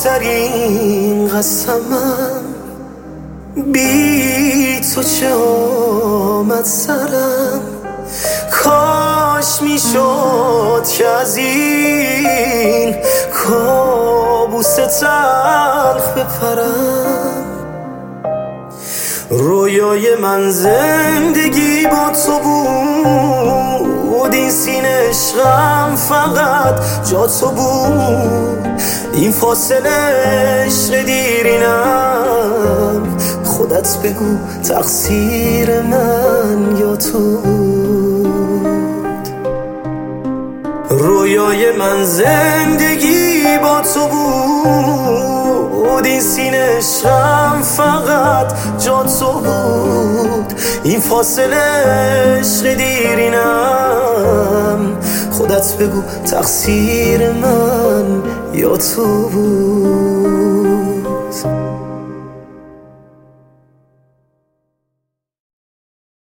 بزرگترین قسمم، بی تو چه آمد سرم. کاش میشد که از این کابوس تلخ بپرم. رویای من زندگی با تو بود، این سینه عشقم فقط جا تو بود. این فاصله عشق دیرینم، خودت بگو تقصیر من یا تو بود. رویای من زندگی با تو بود، این سینه عشقم فقط جا تو بود. این فاصله عشق دیرینم، خودت بگو تقصیر من یا تو بود.